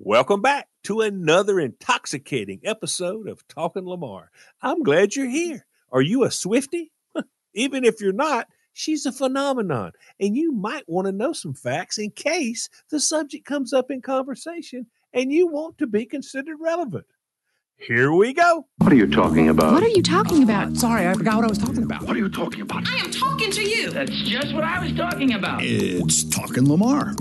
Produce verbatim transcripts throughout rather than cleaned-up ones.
Welcome back to another intoxicating episode of Talking Lamar. I'm glad you're here. Are you a Swiftie? Even if you're not, she's a phenomenon, and you might want to know some facts in case the subject comes up in conversation and you want to be considered relevant. Here we go. What are you talking about? What are you talking Uh, about? Sorry, I forgot what I was talking about. What are you talking about? I am talking to you. That's just what I was talking about. It's Talking Lamar.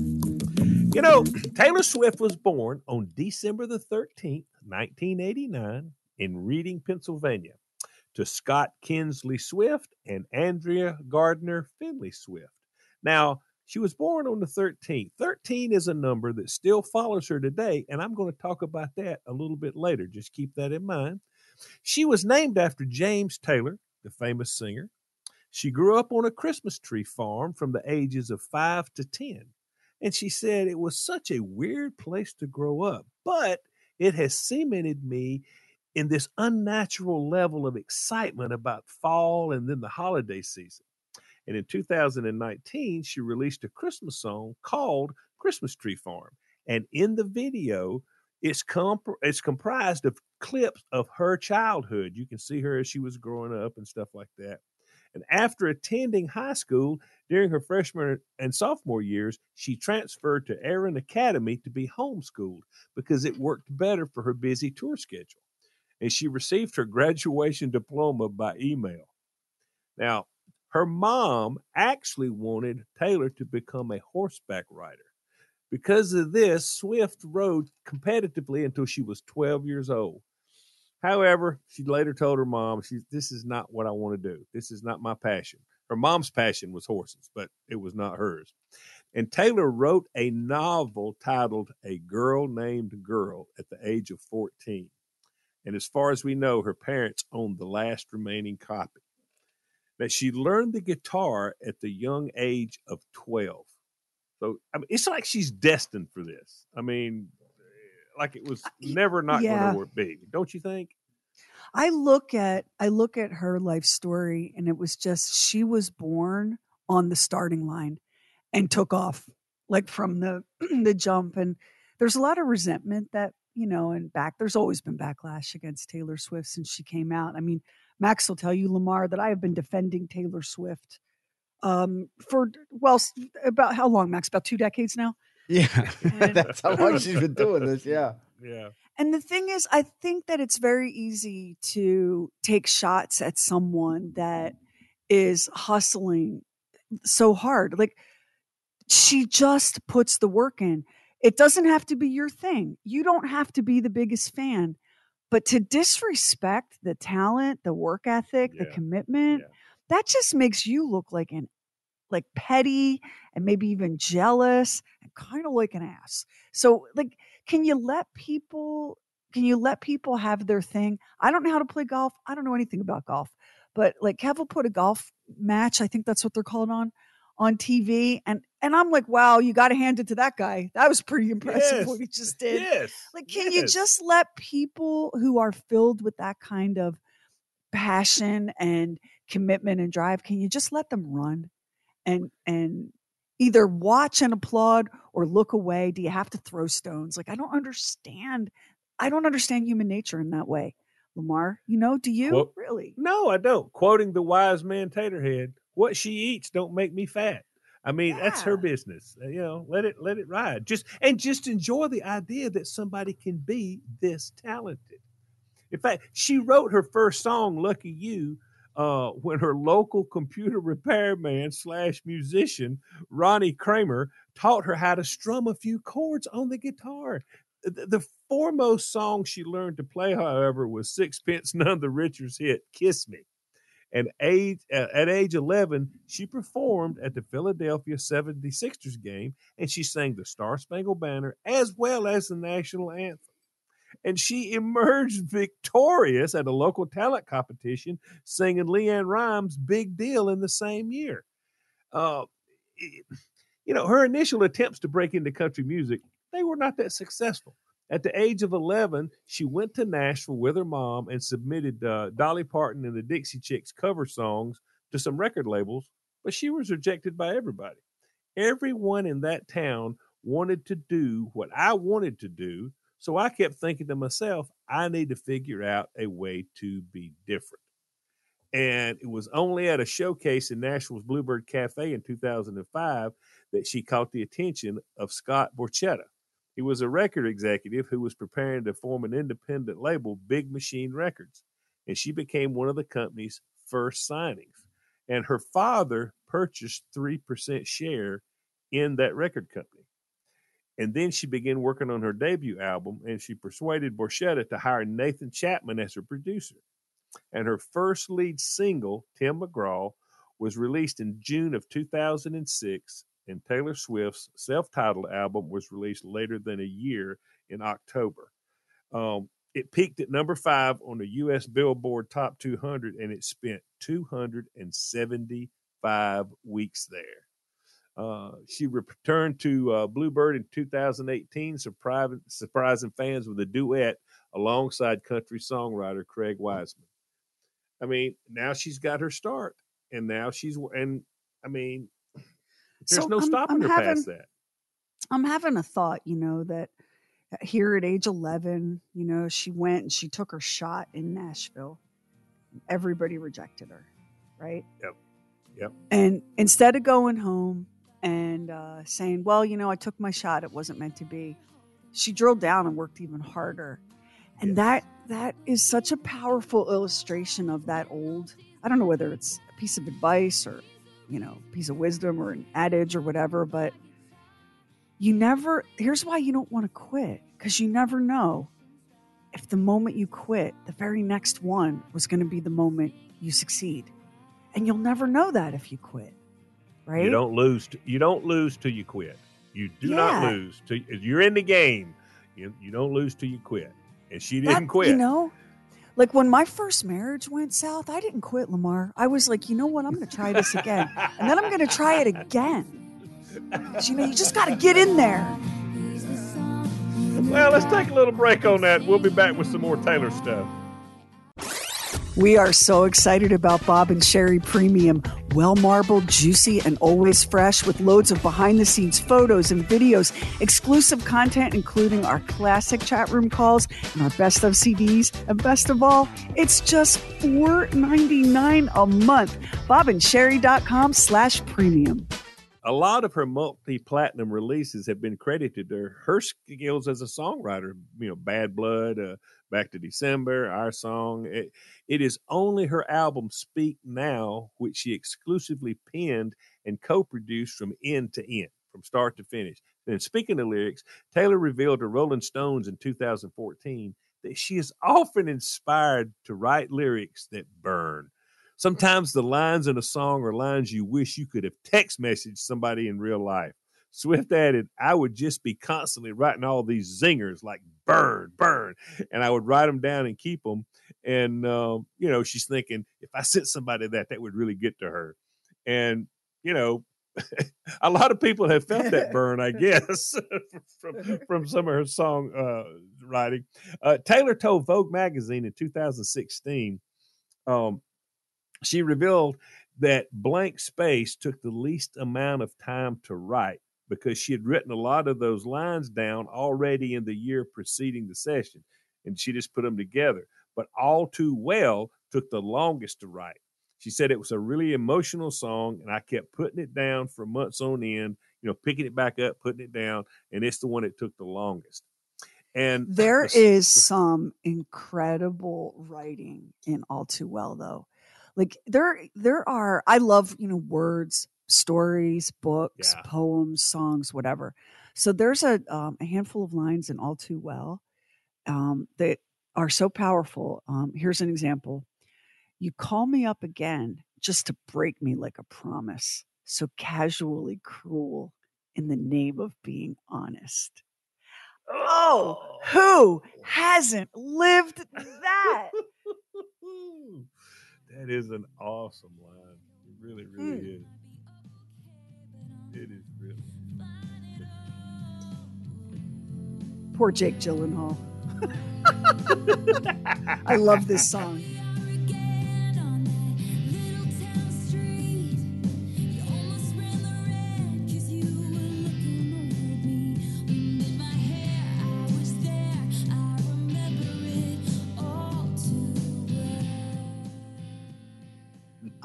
You know, Taylor Swift was born on December the thirteenth, nineteen eighty-nine, in Reading, Pennsylvania, to Scott Kinsley Swift and Andrea Gardner Finley Swift. Now, she was born on the thirteenth. thirteen is a number that still follows her today, and I'm going to talk about that a little bit later. Just keep that in mind. She was named after James Taylor, the famous singer. She grew up on a Christmas tree farm from the ages of five to ten. And she said it was such a weird place to grow up, but it has cemented me in this unnatural level of excitement about fall and then the holiday season. And in two thousand nineteen, she released a Christmas song called Christmas Tree Farm. And in the video, it's, comp- it's comprised of clips of her childhood. You can see her as she was growing up and stuff like that. And after attending high school during her freshman and sophomore years, she transferred to Aaron Academy to be homeschooled because it worked better for her busy tour schedule. And she received her graduation diploma by email. Now, her mom actually wanted Taylor to become a horseback rider. Because of this, Swift rode competitively until she was twelve years old. However, she later told her mom, she, this is not what I want to do. This is not my passion. Her mom's passion was horses, but it was not hers. And Taylor wrote a novel titled A Girl Named Girl at the age of fourteen. And as far as we know, her parents owned the last remaining copy. That she learned the guitar at the young age of twelve. So I mean, it's like she's destined for this. I mean, like it was never not yeah. going to be. Don't you think? I look at I look at her life story, and it was just she was born on the starting line and took off like from the the jump. And there's a lot of resentment that, you know, and back there's always been backlash against Taylor Swift since she came out. I mean, Max will tell you, Lamar, that I have been defending Taylor Swift um, for well about how long, Max? About two decades now. Yeah, that's how long she's been doing this. Yeah. Yeah. And the thing is, I think that it's very easy to take shots at someone that is hustling so hard. Like, she just puts the work in. It doesn't have to be your thing. You don't have to be the biggest fan. But to disrespect the talent, the work ethic, Yeah. the commitment, Yeah. that just makes you look like an like petty and maybe even jealous and kind of like an ass. So like, can you let people, can you let people have their thing? I don't know how to play golf. I don't know anything about golf, but like Kev will put a golf match. I think that's what they're called on, on T V. And, and I'm like, wow, you got to hand it to that guy. That was pretty impressive Yes. what he just did. Yes. Like, can you Yes. just let people who are filled with that kind of passion and commitment and drive, can you just let them run? And and either watch and applaud or look away? Do you have to throw stones? Like, I don't understand. I don't understand human nature in that way. Lamar, you know, do you Well, really? No, I don't. Quoting the wise man Taterhead, what she eats don't make me fat. I mean, that's her Yeah. business. You know, let it let it ride. Just and just enjoy the idea that somebody can be this talented. In fact, she wrote her first song, Lucky You, uh, when her local computer repairman slash musician, Ronnie Kramer, taught her how to strum a few chords on the guitar. The, the foremost song she learned to play, however, was Sixpence None the Richer's hit, Kiss Me. And age, uh, at age eleven, she performed at the Philadelphia seventy-sixers game, and she sang the Star Spangled Banner as well as the national anthem. And she emerged victorious at a local talent competition, singing Leanne Rimes' Big Deal in the same year. Uh, you know, her initial attempts to break into country music, they were not that successful. At the age of eleven, she went to Nashville with her mom and submitted uh, Dolly Parton and the Dixie Chicks cover songs to some record labels, but she was rejected by everybody. Everyone in that town wanted to do what I wanted to do. So I kept thinking to myself, I need to figure out a way to be different. And it was only at a showcase in Nashville's Bluebird Cafe in two thousand five that she caught the attention of Scott Borchetta. He was a record executive who was preparing to form an independent label, Big Machine Records. And she became one of the company's first signings. And her father purchased three percent share in that record company. And then she began working on her debut album, and she persuaded Borchetta to hire Nathan Chapman as her producer. And her first lead single, Tim McGraw, was released in June of two thousand six, and Taylor Swift's self-titled album was released later than a year in October. Um, it peaked at number five on the U S Billboard Top two hundred, and it spent two hundred seventy-five weeks there. Uh, she returned to uh, Bluebird in two thousand eighteen, surprising, surprising fans with a duet alongside country songwriter Craig Wiseman. I mean, now she's got her start, and now she's and I mean, there's So no I'm- stopping I'm her having- past that. I'm having a thought, you know, that here at age eleven, you know, she went and she took her shot in Nashville. Everybody rejected her, right? Yep. Yep. And instead of going home and uh, saying, well, you know, I took my shot, it wasn't meant to be, she drilled down and worked even harder. And Yes. that that is such a powerful illustration of that old, I don't know whether it's a piece of advice or, you know, a piece of wisdom or an adage or whatever, but you never, here's why you don't want to quit, because you never know if the moment you quit, the very next one was going to be the moment you succeed. And you'll never know that if you quit, right? You don't lose. To, you don't lose till you quit. You do not Yeah. lose. Till, you're in the game. You, you don't lose till you quit. And she That- didn't quit. You know, like when my first marriage went south, I didn't quit, Lamar. I was like, you know what? I'm going to try this again. And then I'm going to try it again. 'Cause, you know, you just got to get in there. Well, let's take a little break on that. We'll be back with some more Taylor stuff. We are so excited about Bob and Sherry Premium. Well marbled, juicy, and always fresh with loads of behind the scenes photos and videos, exclusive content, including our classic chat room calls and our best of C Ds. And best of all, it's just four ninety-nine a month. bobandsherry.com slash premium. A lot of her multi-platinum releases have been credited to her skills as a songwriter. You know, Bad Blood, uh, Back to December, Our Song. It, it is only her album Speak Now, which she exclusively penned and co-produced from end to end, from start to finish. And speaking of lyrics, Taylor revealed to Rolling Stones in two thousand fourteen that she is often inspired to write lyrics that burn. Sometimes the lines in a song are lines you wish you could have text messaged somebody in real life. Swift added, I would just be constantly writing all these zingers like burn, burn. And I would write them down and keep them. And, um, you know, she's thinking, if I sent somebody that, that would really get to her. And, you know, a lot of people have felt that burn, I guess, from, from some of her song uh, writing. Uh, Taylor told Vogue magazine in two thousand sixteen, um, she revealed that Blank Space took the least amount of time to write because she had written a lot of those lines down already in the year preceding the session, and she just put them together. But All Too Well took the longest to write. She said it was a really emotional song, and I kept putting it down for months on end, you know, picking it back up, putting it down, and it's the one that took the longest. And There is some incredible writing in All Too Well, though. Like there, there are, I love, you know, words, stories, books, Yeah. poems, songs, whatever. So there's a, um, a handful of lines in All Too Well um, that are so powerful. Um, here's an example. You call me up again just to break me like a promise. So casually cruel in the name of being honest. Oh, who hasn't lived that? That is an awesome line. It really, really Mm. is. It is really. Poor Jake Gyllenhaal. I love this song.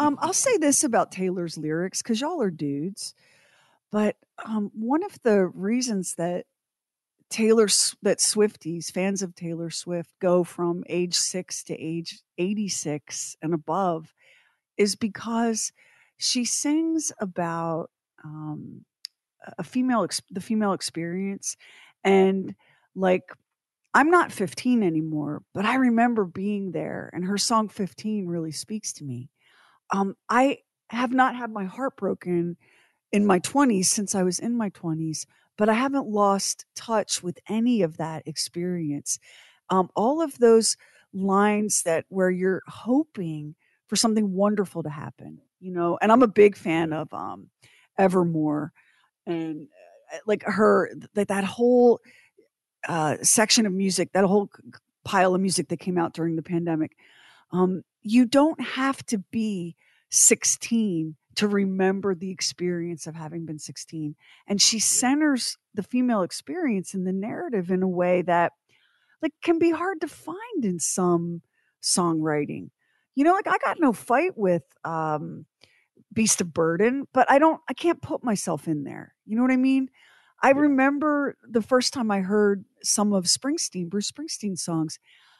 Um, I'll say this about Taylor's lyrics because y'all are dudes, but um, one of the reasons that Taylor S- that Swifties, fans of Taylor Swift, go from age six to age eighty-six and above is because she sings about um, a female, ex- the female experience, and like I'm not fifteen anymore, but I remember being there, and her song fifteen really speaks to me. Um, I have not had my heart broken in my twenties since I was in my twenties, but I haven't lost touch with any of that experience. Um, all of those lines that where you're hoping for something wonderful to happen, you know, and I'm a big fan of um, Evermore and uh, like her, that that whole uh, section of music, that whole c- c- pile of music that came out during the pandemic. Um, you don't have to be sixteen to remember the experience of having been sixteen. And she centers the female experience in the narrative in a way that like can be hard to find in some songwriting. You know, like I got no fight with um Beast of Burden, but I don't I can't put myself in there. You know what I mean? I Yeah. remember the first time I heard some of Springsteen, Bruce Springsteen songs,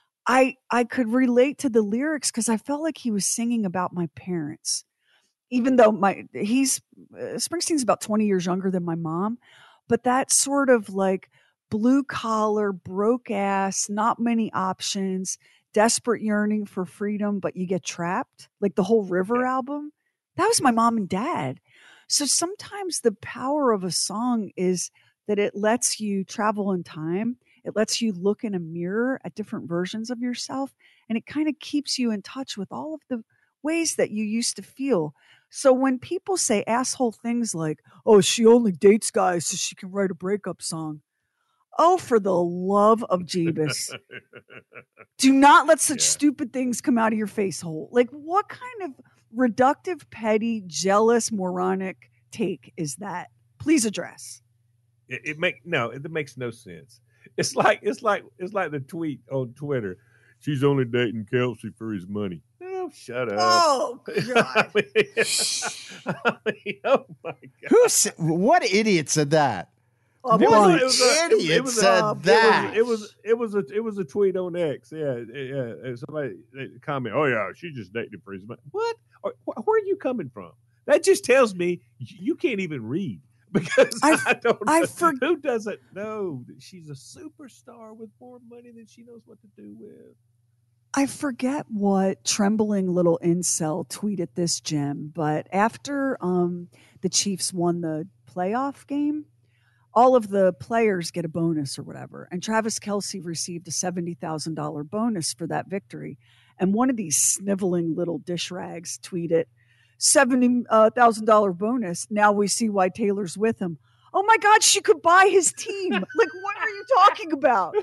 I I could relate to the lyrics because I felt like he was singing about my parents. Even though my he's uh, Springsteen's about twenty years younger than my mom, but that sort of like blue collar, broke ass, not many options, desperate yearning for freedom, but you get trapped. Like the whole River Yeah. album, that was my mom and dad. So sometimes the power of a song is that it lets you travel in time. It lets you look in a mirror at different versions of yourself, and it kind of keeps you in touch with all of the ways that you used to feel. So when people say asshole things like, "Oh, she only dates guys so she can write a breakup song," oh, for the love of Jeebus, do not let such Yeah. stupid things come out of your face hole. Like, what kind of reductive, petty, jealous, moronic take is that? Please address. It, it make no, it makes no sense. It's like it's like it's like the tweet on Twitter. She's only dating Kelsey for his money. Oh, shut up. Oh I God! mean, I mean, oh my god. Who said, what idiot said that? A It was, a, What it was a, it, idiot it was a, said uh, that? it was, it was, it was a, it was a tweet on X. Yeah, yeah. And somebody they comment, "Oh yeah, she just dated for his money." What? Or, wh- where are you coming from? That just tells me y- you can't even read because I I don't. I know. for, Who doesn't know that she's a superstar with more money than she knows what to do with? I forget what trembling little incel tweeted this, Jim, but after um, the Chiefs won the playoff game, all of the players get a bonus or whatever. And Travis Kelsey received a seventy thousand dollars bonus for that victory. And one of these sniveling little dish rags tweeted, seventy thousand dollars bonus. Now we see why Taylor's with him. Oh my God, she could buy his team. Like, what are you talking about?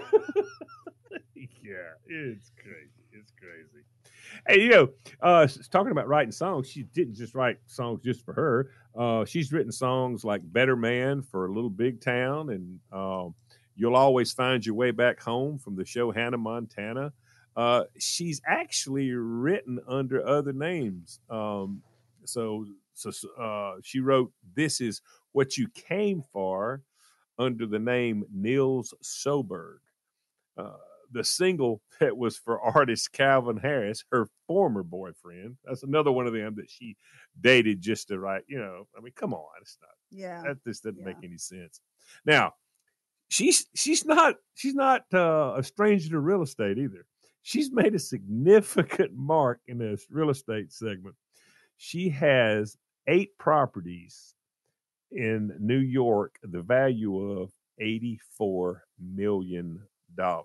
Yeah, it's crazy. It's crazy. Hey, you know, uh, s- talking about writing songs, she didn't just write songs just for her. Uh, she's written songs like "Better Man" for "Little Big Town" and um, "You'll Always Find Your Way Back Home" from the show Hannah Montana. Uh, she's actually written under other names. Um, so, so uh, she wrote "This Is What You Came For" under the name Nils Soberg. Uh, the single that was for artist Calvin Harris, her former boyfriend. That's another one of them that she dated just to write. You know, I mean, come on, it's not Yeah. that. This doesn't Yeah. make any sense. Now, she's she's not she's not uh, a stranger to real estate either. She's made a significant mark in this real estate segment. She has eight properties in New York, the value of eighty-four million dollars.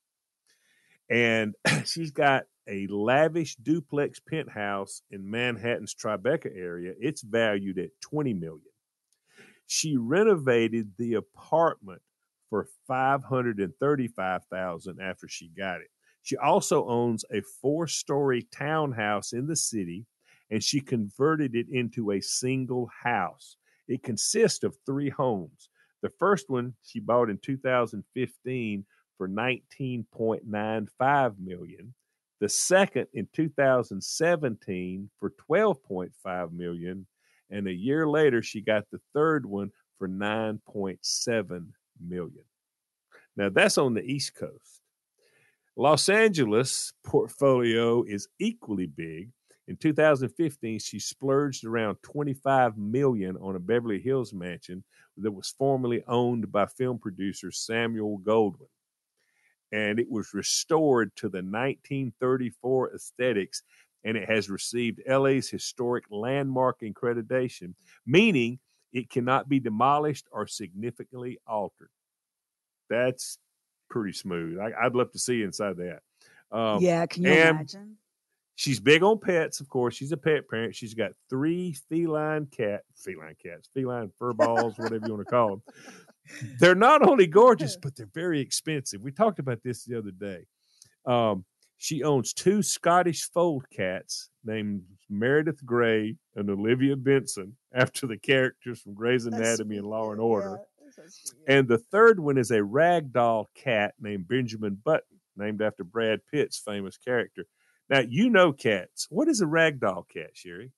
And she's got a lavish duplex penthouse in Manhattan's Tribeca area. It's valued at twenty million dollars. She renovated the apartment for five hundred thirty-five thousand dollars after she got it. She also owns a four-story townhouse in the city, and she converted it into a single house. It consists of three homes. The first one she bought in two thousand fifteen for nineteen point nine five million dollars. the second in two thousand seventeen for twelve point five million dollars, and a year later she got the third one for nine point seven million dollars. Now that's on the East Coast. Los Angeles portfolio is equally big. In two thousand fifteen, she splurged around twenty-five million dollars on a Beverly Hills mansion that was formerly owned by film producer Samuel Goldwyn. And it was restored to the nineteen thirty-four aesthetics, and it has received L A's historic landmark accreditation, meaning it cannot be demolished or significantly altered. That's pretty smooth. I, I'd love to see inside that. Um, yeah, can you and imagine? She's big on pets, of course. She's a pet parent. She's got three feline cat, feline cats, feline fur balls, whatever you want to call them. They're not only gorgeous, but they're very expensive. We talked about this the other day. Um, she owns two Scottish fold cats named Meredith Grey and Olivia Benson, after the characters from Grey's Anatomy and Law and Order. Yeah, so and the third one is a ragdoll cat named Benjamin Button, named after Brad Pitt's famous character. Now, you know cats. What is a ragdoll cat, Sherry?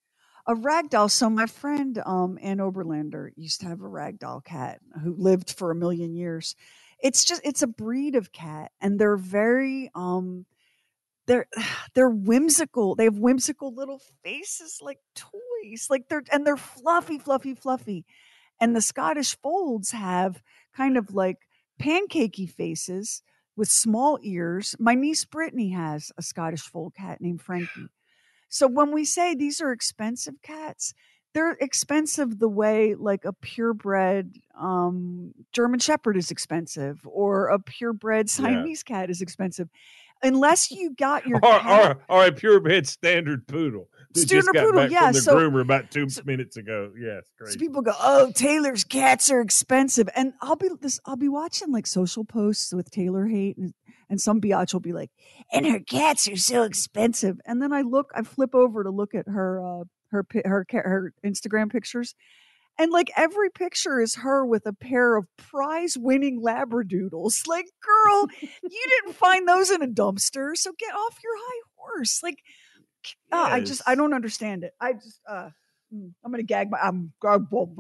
A ragdoll. So my friend um, Ann Oberlander used to have a ragdoll cat who lived for a million years. It's just it's a breed of cat, and they're very um, they're they're whimsical. They have whimsical little faces like toys, like they're and they're fluffy, fluffy, fluffy. And the Scottish folds have kind of like pancakey faces with small ears. My niece Brittany has a Scottish fold cat named Frankie. So when we say these are expensive cats, they're expensive the way like a purebred um, German Shepherd is expensive, or a purebred Siamese yeah. cat is expensive. Unless you got your or, cat, or, or a purebred standard poodle. That Standard just got poodle, back yeah. from the so, groomer about two so, minutes ago. Yes, crazy. So people go, "Oh, Taylor's cats are expensive," and I'll be this. I'll be watching like social posts with Taylor hate, and, and some biatch will be like, "And her cats are so expensive." And then I look, I flip over to look at her, uh, her, her, her Instagram pictures, and like every picture is her with a pair of prize-winning labradoodles. Like, girl, you didn't find those in a dumpster, so get off your high horse. Like. Yes. Uh, I just, I don't understand it. I just, uh, I'm going to gag my, I'm, I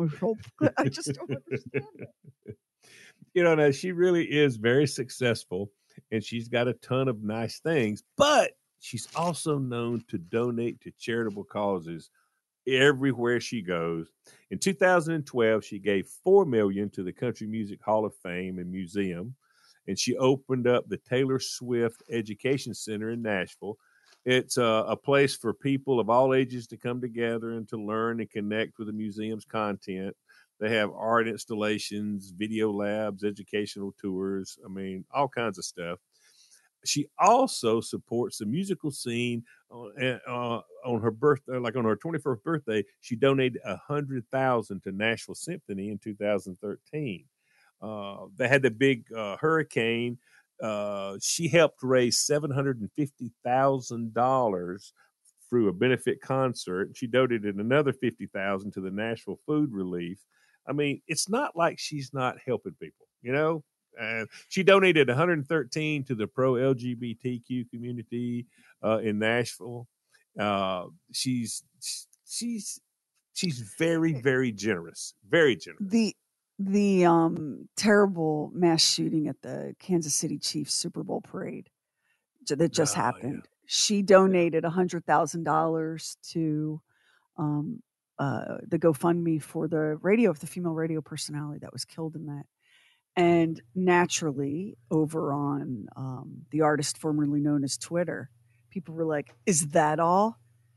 just don't understand it. You know, now she really is very successful, and she's got a ton of nice things, but she's also known to donate to charitable causes everywhere she goes. In two thousand twelve, she gave four million dollars to the Country Music Hall of Fame and Museum, and she opened up the Taylor Swift Education Center in Nashville. It's a, a place for people of all ages to come together and to learn and connect with the museum's content. They have art installations, video labs, educational tours. I mean, all kinds of stuff. She also supports the musical scene on, uh, on her birthday, like on her twenty-first birthday. She donated a hundred thousand to Nashville Symphony in two thousand thirteen. Uh, they had the big uh, hurricane. Uh, she helped raise seven hundred fifty thousand dollars through a benefit concert. She donated another fifty thousand dollars to the Nashville Food Relief. I mean, it's not like she's not helping people, you know? Uh, she donated one hundred thirteen to the pro-L G B T Q community uh, in Nashville. Uh, she's she's she's very, very generous, very generous. The the um, terrible mass shooting at the Kansas City Chiefs Super Bowl parade that just oh, happened. Yeah. She donated one hundred thousand dollars to um, uh, the GoFundMe for the radio, the female radio personality that was killed in that. And naturally, over on um, the artist formerly known as Twitter, people were like, "Is that all?"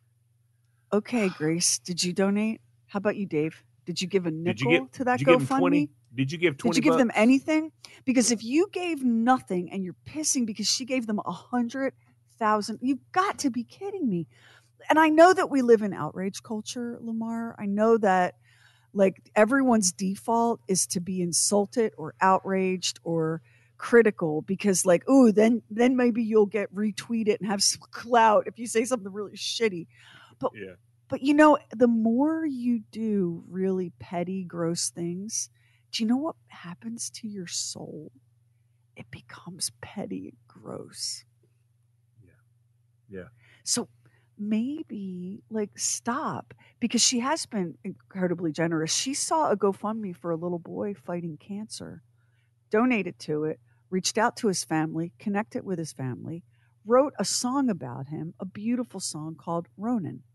Okay, Grace, did you donate? How about you, Dave? Did you give a nickel did you give, to that did you give GoFundMe? Did you give twenty? Did you give bucks? them anything? Because if you gave nothing and you're pissing because she gave them a hundred thousand, you've got to be kidding me. And I know that we live in outrage culture, Lamar. I know that like everyone's default is to be insulted or outraged or critical because like, ooh, then then maybe you'll get retweeted and have some clout if you say something really shitty. But yeah. But you know, the more you do really petty, gross things, do you know what happens to your soul? It becomes petty and gross. Yeah. Yeah. So maybe like stop, because she has been incredibly generous. She saw a GoFundMe for a little boy fighting cancer, donated to it, reached out to his family, connected with his family, wrote a song about him, a beautiful song called Ronan.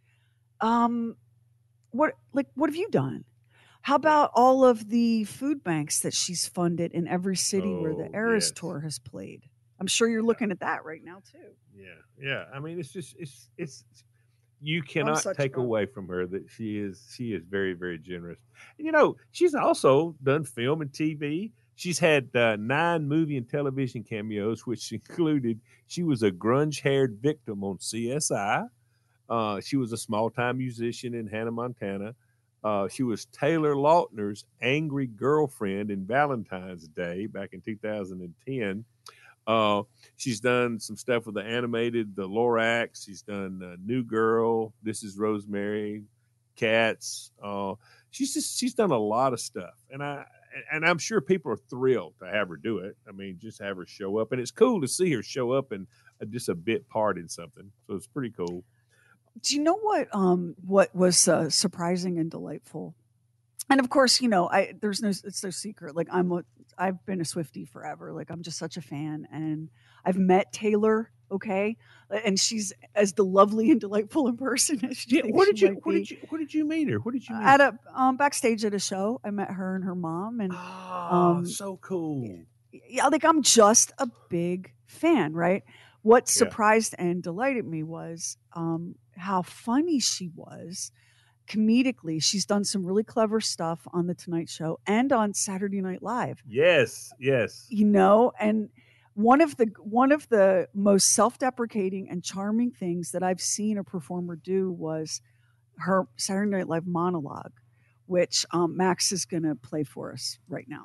Um, what like what have you done? How about all of the food banks that she's funded in every city where the Oh, Eras yes. tour has played? I'm sure you're Yeah. looking at that right now too. Yeah, yeah. I mean, it's just it's it's you I'm cannot such take a away from her that she is she is very very generous. And, you know, she's also done film and T V. She's had uh, nine movie and television cameos, which included she was a grunge-haired victim on C S I. Uh, she was a small-time musician in Hannah, Montana. Uh, she was Taylor Lautner's angry girlfriend in Valentine's Day back in two thousand ten. Uh, she's done some stuff with the animated, the Lorax. She's done uh, New Girl, This Is Rosemary, Cats. Uh, she's just she's done a lot of stuff, and I and I'm sure people are thrilled to have her do it. I mean, just have her show up, and it's cool to see her show up and uh, just a bit part in something. So it's pretty cool. Do you know what um what was uh, surprising and delightful? And of course, you know, I there's no it's no secret. Like I'm a I've been a Swiftie forever. Like I'm just such a fan, and I've met Taylor. Okay, and she's as the lovely and delightful in person as she Yeah, thinks where did she you might where be. did you where did you meet her? Where did you meet? At her? a um, backstage at a show, I met her and her mom, and Oh, um, so cool. yeah, like I'm just a big fan, right? What Yeah. surprised and delighted me was um, how funny she was comedically. She's done some really clever stuff on the Tonight Show and on Saturday Night Live, Yes, yes. you know, and one of the one of the most self-deprecating and charming things that I've seen a performer do was her Saturday Night Live monologue, which um, Max is going to play for us right now.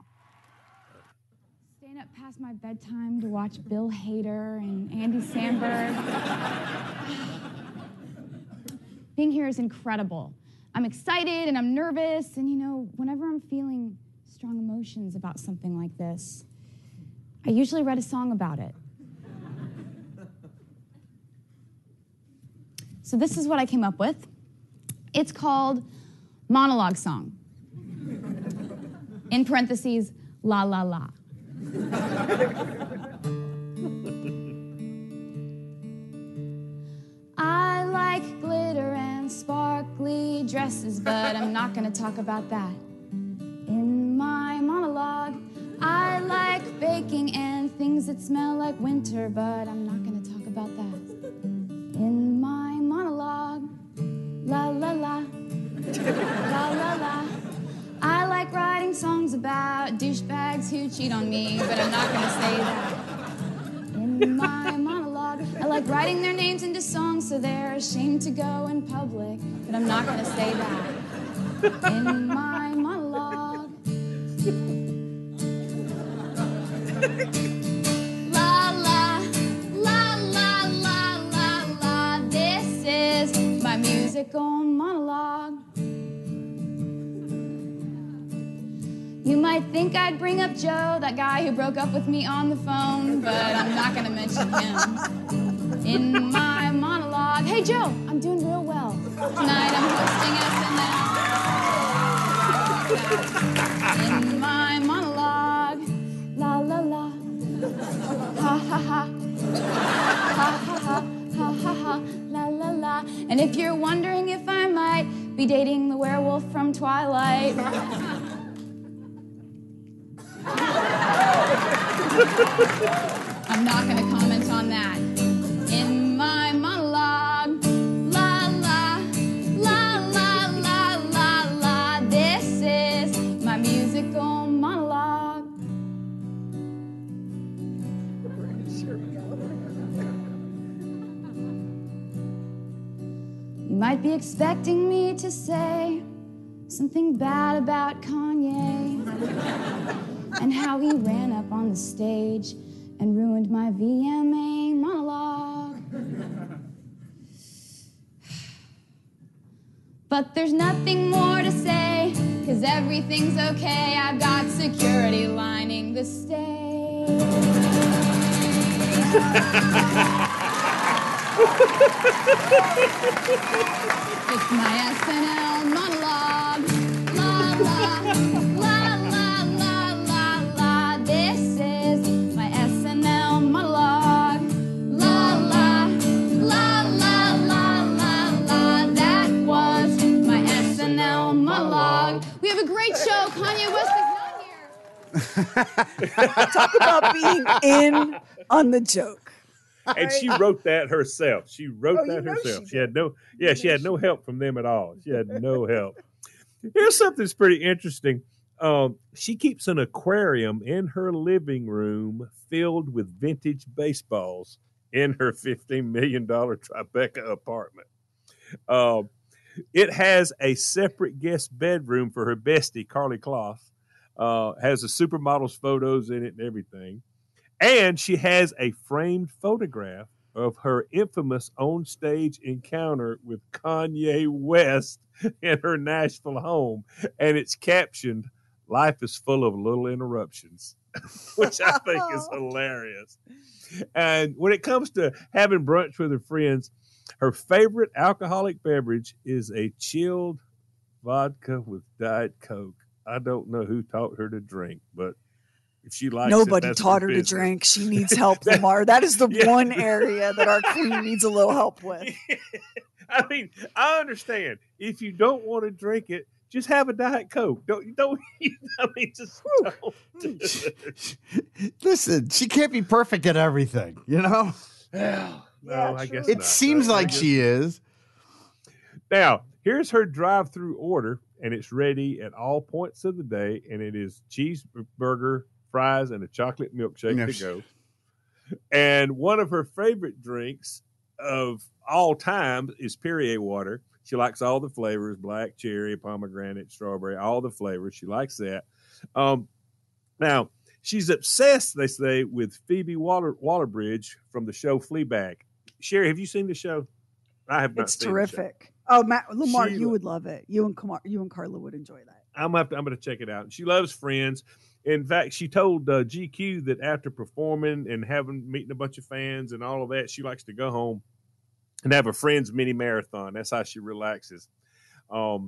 Staying up past my bedtime to watch Bill Hader and Andy Samberg. Being here is incredible. I'm excited and I'm nervous, and you know, whenever I'm feeling strong emotions about something like this, I usually write a song about it. So this is what I came up with. It's called Monologue Song. In parentheses, la la la. I like glitter and sparkly dresses, but I'm not gonna talk about that. In my monologue, I like baking and things that smell like winter, but I'm not gonna talk about that. In my monologue, la la la, la la la. I like writing songs about douchebags who cheat on me, but I'm not gonna say that. In my monologue, I like writing their names into songs so they're ashamed to go in public, but I'm not gonna say that. In my monologue, la la, la la la la la. This is my musical monologue. You might think I'd bring up Joe, that guy who broke up with me on the phone, but I'm not gonna mention him. In my monologue, hey Joe, I'm doing real well. Tonight I'm hosting S N L. In my monologue, la la la, ha ha ha, ha ha ha, ha ha ha, la la la. And if you're wondering if I might be dating the werewolf from Twilight, I'm not going to comment on that. In my monologue, la la, la la la la la. This is my musical monologue. You might be expecting me to say something bad about Kanye and how he ran up on the stage and ruined my V M A monologue. But there's nothing more to say, 'cause everything's okay. I've got security lining the stage. It's my S N L monologue. La la la la la la la. This is my S N L monologue. La la la la la la la. That was my S N L monologue. We have a great show. Kanye West is not here. Talk about being in on the joke. And she wrote that herself. She wrote Oh, you that know herself. she She, had no, yeah, she had no help from them at all. She had no help. Here's something that's pretty interesting. Um, she keeps an aquarium in her living room filled with vintage baseballs in her fifteen million dollars Tribeca apartment. Um, it has a separate guest bedroom for her bestie, Carly Clough. Uh, has a supermodel's photos in it and everything. And she has a framed photograph of her infamous on-stage encounter with Kanye West in her Nashville home. And it's captioned, "Life is full of little interruptions," which I think is hilarious. And when it comes to having brunch with her friends, her favorite alcoholic beverage is a chilled vodka with Diet Coke. I don't know who taught her to drink, but if she likes Nobody it, that's taught her business. to drink. She needs help, Lamar. That is the Yeah. one area that our queen needs a little help with. I mean, I understand if you don't want to drink it, just have a Diet Coke. Don't don't. I mean, just don't. Listen, she can't be perfect at everything, you know? no, Yeah, I guess It not. seems No, I like guess- she is. Now, here's her drive-through order, and it's ready at all points of the day, and it is cheeseburger, fries, and a chocolate milkshake Yes. to go. And one of her favorite drinks of all time is Perrier water. She likes all the flavors, black, cherry, pomegranate, strawberry, all the flavors. She likes that. Um, now, she's obsessed, they say, with Phoebe Waller, Waller-Bridge from the show Fleabag. Sherry, have you seen the show? I have not It's seen the show. terrific. Oh, Matt, Lamar, She- you would love it. You and Kamar, you and Carla would enjoy that. I'm gonna have to, I'm going to check it out. She loves Friends. In fact, she told uh, G Q that after performing and having meeting a bunch of fans and all of that, she likes to go home and have a Friends mini marathon. That's how she relaxes. Um,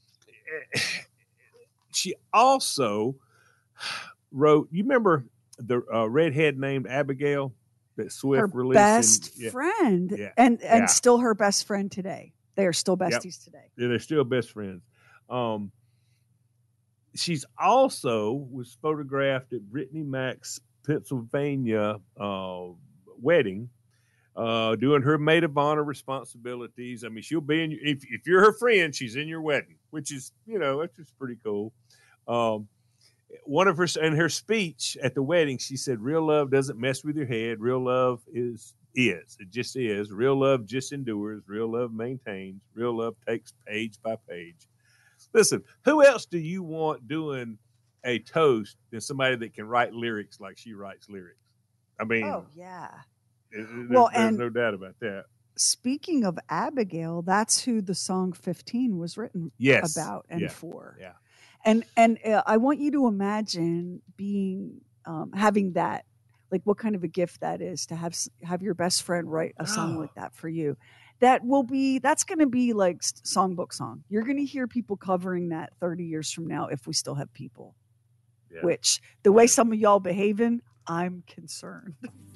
she also wrote. You remember the uh, redhead named Abigail that Swift Her released? best in, yeah, friend, Yeah. and and Yeah. still her best friend today. They are still Yep. besties today. Yeah, they're still best friends. Um, she's also was photographed at Brittany Mac's Pennsylvania uh, wedding, uh, doing her maid of honor responsibilities. I mean, she'll be in. If if you're her friend, she's in your wedding, which is you know that's just pretty cool. Um, one of her in her speech at the wedding, she said, "Real love doesn't mess with your head. Real love is." Is it just is real love just endures, real love maintains, real love takes page by page. Listen, who else do you want doing a toast than somebody that can write lyrics like she writes lyrics? I mean, Oh yeah. there- there's, Well, there's and- no doubt about that. Speaking of Abigail, that's who the song fifteen was written Yes, about and yeah, for. yeah. And and uh, I want you to imagine being um, having that, like what kind of a gift that is to have s- have your best friend write a song Oh. like that for you. That will be that's going to be like s- songbook song. You're going to hear people covering that thirty years from now if we still have people. Yeah. Which the way some of y'all behaving, I'm concerned.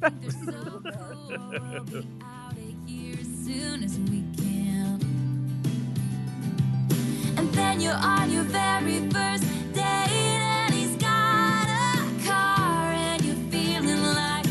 Soon as we can. And then you're on your very first date, and he's got a car, and you're feeling like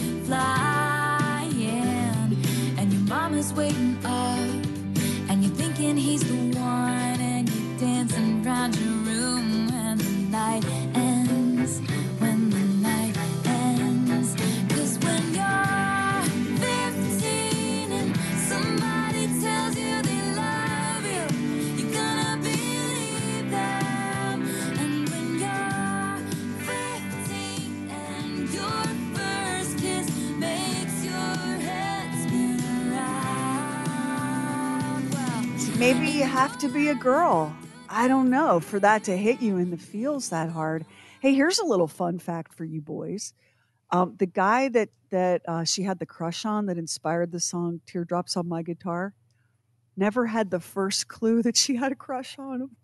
flying. And your mama's waiting up, and you're thinking he's the one, and you're dancing around your room when the night ends. When the night ends. 'Cause when you're fifteen and somebody tells you they love you, you're gonna believe them. And when you're fifteen and your first kiss makes your head spin around, well, Maybe you have to be a girl. I don't know for that to hit you in the feels that hard. Hey, here's a little fun fact for you boys. Um, the guy that that uh, she had the crush on that inspired the song "Teardrops on My Guitar," never had the first clue that she had a crush on him.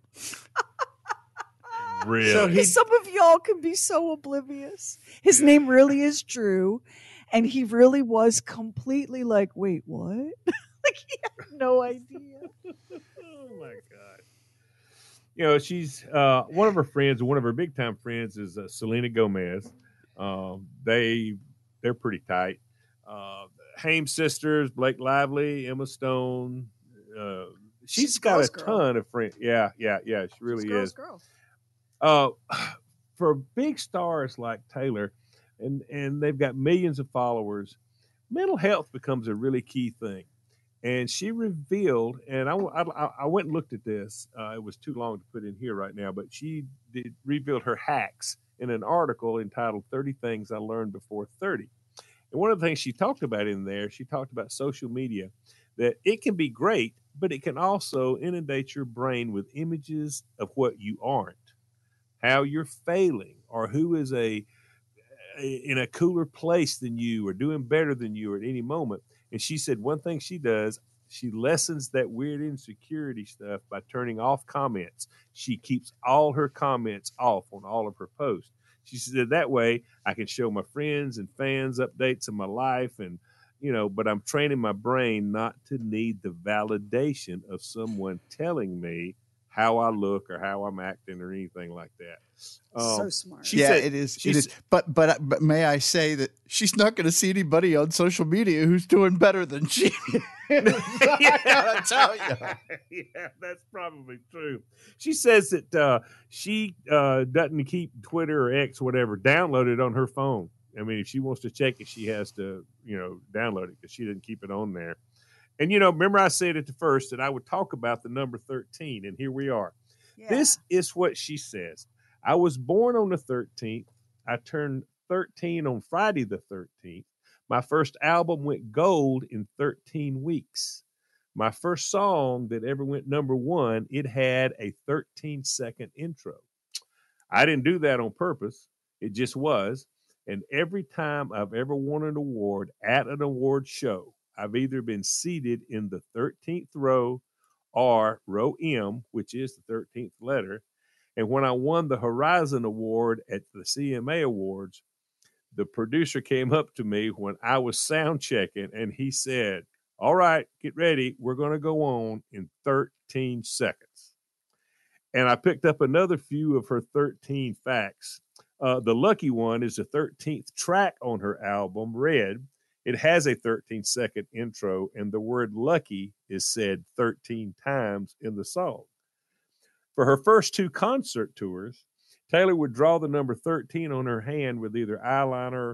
Really? So he- Some of y'all can be so oblivious. His name really is Drew, and he really was completely like, wait, what? Like he had no idea. Oh my God. You know, she's uh, one of her friends, one of her big time friends is uh, Selena Gomez. Um, they they're pretty tight. Uh, Haim sisters, Blake Lively, Emma Stone. Uh, she's She's got girl's a girl. ton of friends. Yeah, yeah, yeah. She really Girls, is. girls. Uh, for big stars like Taylor, and and they've got millions of followers, mental health becomes a really key thing. And she revealed, and I, I, I went and looked at this. Uh, it was too long to put in here right now, but she did, revealed her hacks in an article entitled thirty Things I Learned Before thirty. And one of the things she talked about in there, she talked about social media, that it can be great, but it can also inundate your brain with images of what you aren't, how you're failing, or who is a, a in a cooler place than you or doing better than you at any moment. And she said one thing she does, she lessens that weird insecurity stuff by turning off comments. She keeps all her comments off on all of her posts. She said that way I can show my friends and fans updates of my life, and you know, but I'm training my brain not to need the validation of someone telling me how I look or how I'm acting or anything like that. So Um, smart. she yeah, said- it is. she It is. s- But but but may I say that she's not going to see anybody on social media who's doing better than she is. I gotta tell you. Yeah, that's probably true. She says that uh, she uh, doesn't keep Twitter or X, whatever, downloaded on her phone. I mean, if she wants to check it, she has to, you know, download it because she didn't keep it on there. And, you know, remember I said at the first that I would talk about the number thirteen, and here we are. Yeah. This is what she says. I was born on the thirteenth. I turned thirteen on Friday the thirteenth. My first album went gold in thirteen weeks. My first song that ever went number one, it had a thirteen second intro. I didn't do that on purpose. It just was. And every time I've ever won an award at an award show, I've either been seated in the thirteenth row or row M, which is the thirteenth letter. And when I won the Horizon Award at the C M A Awards, the producer came up to me when I was sound checking and he said, all right, get ready. We're going to go on in thirteen seconds. And I picked up another few of her thirteen facts. Uh, the lucky one is the thirteenth track on her album, Red. It has a thirteen second intro, and the word lucky is said thirteen times in the song. For her first two concert tours, Taylor would draw the number thirteen on her hand with either eyeliner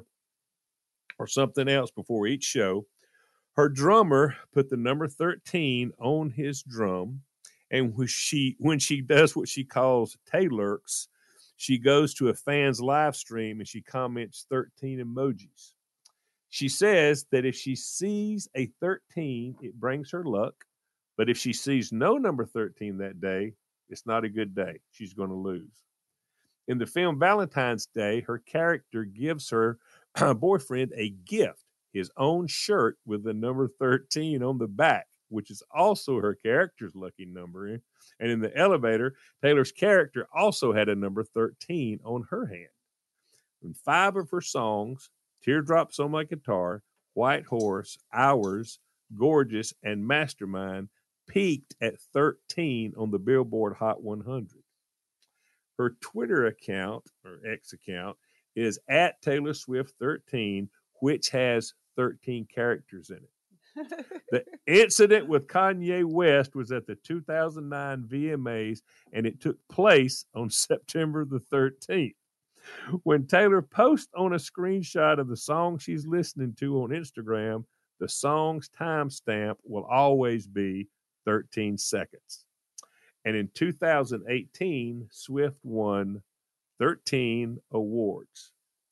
or something else before each show. Her drummer put the number thirteen on his drum, and when she when she does what she calls Taylorks, she goes to a fan's live stream and she comments thirteen emojis. She says that if she sees a thirteen, it brings her luck, but if she sees no number thirteen that day, it's not a good day. She's going to lose. In the film Valentine's Day, her character gives her boyfriend a gift, his own shirt with the number thirteen on the back, which is also her character's lucky number. And in the elevator, Taylor's character also had a number thirteen on her hand. In five of her songs, Teardrops on My Guitar, White Horse, Hours, Gorgeous, and Mastermind, peaked at thirteen on the Billboard Hot one hundred. Her Twitter account, or X account, is at Taylor Swift thirteen, which has thirteen characters in it. The incident with Kanye West was at the two thousand nine V M As, and it took place on September the thirteenth. When Taylor posts on a screenshot of the song she's listening to on Instagram, the song's timestamp will always be thirteen seconds. And in two thousand eighteen, Swift won thirteen awards.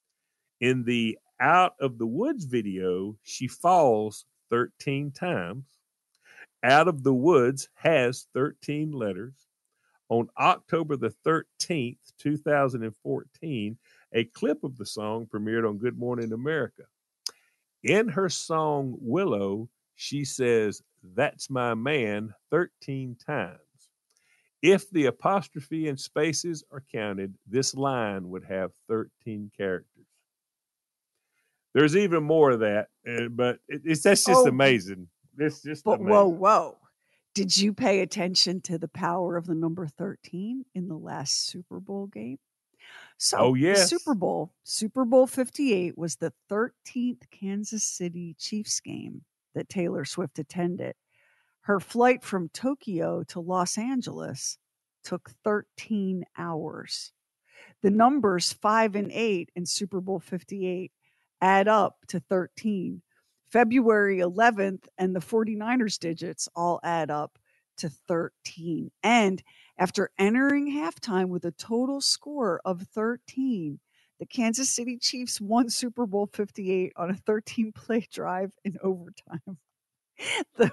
In the Out of the Woods video, she falls thirteen times. Out of the Woods has thirteen letters. On October the thirteenth, two thousand fourteen, a clip of the song premiered on Good Morning America. In her song Willow, she says, "That's my man" thirteen times. If the apostrophe and spaces are counted, this line would have thirteen characters. There's even more of that, uh, but it, it's that's just Oh, amazing. It's just But amazing. whoa, whoa. Did you pay attention to the power of the number thirteen in the last Super Bowl game? So, Oh, the yes. Super Bowl, Super Bowl fifty-eight was the thirteenth Kansas City Chiefs game that Taylor Swift attended. Her flight from Tokyo to Los Angeles took thirteen hours. The numbers five and eight in Super Bowl fifty-eight add up to thirteen. February eleventh and the 49ers digits all add up to thirteen. And after entering halftime with a total score of thirteen, the Kansas City Chiefs won Super Bowl fifty-eight on a thirteen-play drive in overtime. The,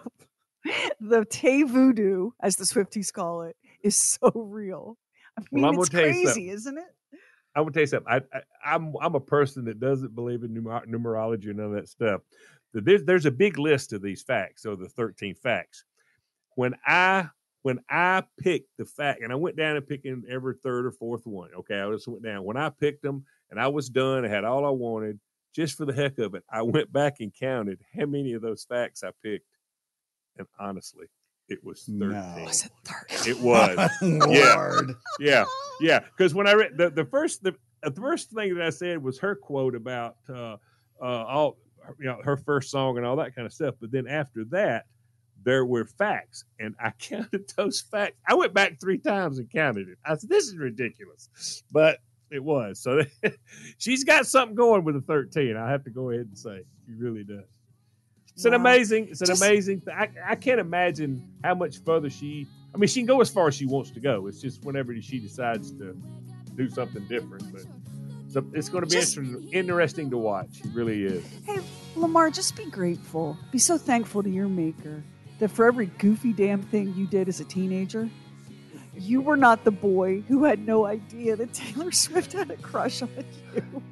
the Tay Voodoo, as the Swifties call it, is so real. I mean, Well, I'm it's gonna tell you crazy, something. isn't it? I'm gonna tell you something. I, I, I'm I'm a person that doesn't believe in numer- numerology and none of that stuff. There's there's a big list of these facts, or the thirteen facts. When I when I picked the fact, and I went down and picking every third or fourth one. Okay, I just went down. When I picked them and I was done, I had all I wanted. Just for the heck of it, I went back and counted how many of those facts I picked, and honestly, it was thirteen. No. Was it thirteen? It was. Yeah. Lord. Yeah, yeah. Because when I read the, the first the, the first thing that I said was her quote about uh, uh, all you know her first song and all that kind of stuff. But then after that, there were facts, and I counted those facts. I went back three times and counted it. I said, "This is ridiculous," but it was. So she's got something going with the thirteen. I have to go ahead and say she really does. It's an Wow. amazing. It's an Just- amazing. Th- I I can't imagine how much further she. I mean, she can go as far as she wants to go. It's just whenever she decides to do something different. But so it's going to be Just- interesting, interesting to watch. It really is. Hey, Lamar, just be grateful. Be so thankful to your maker that for every goofy damn thing you did as a teenager, you were not the boy who had no idea that Taylor Swift had a crush on you.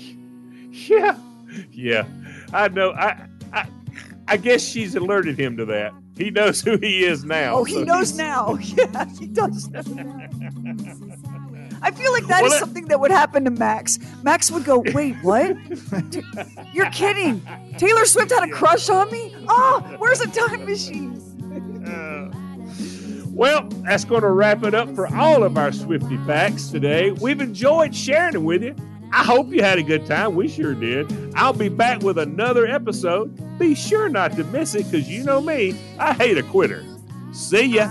Yeah, yeah. I know. I I, I guess she's alerted him to that. He knows who he is now. Oh, he so knows he's- now. Yeah, he does know now. I feel like that Well, is it- something that would happen to Max. Max would go, wait, what? T- You're kidding. Taylor Swift had a crush on me? Oh, where's the time machine? Uh, well, that's going to wrap it up for all of our Swifty facts today. We've enjoyed sharing them with you. I hope you had a good time. We sure did. I'll be back with another episode. Be sure not to miss it, because you know me, I hate a quitter. See ya.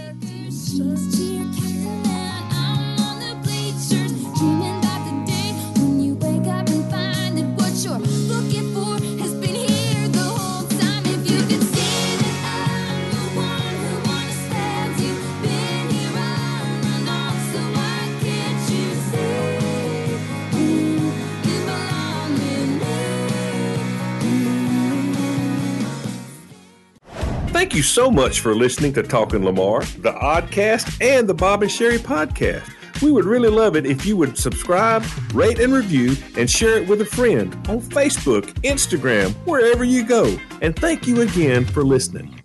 Thank you so much for listening to Talking Lamar, the Oddcast, and the Bob and Sherry podcast. We would really love it if you would subscribe, rate and review, and share it with a friend on Facebook, Instagram, wherever you go. And thank you again for listening.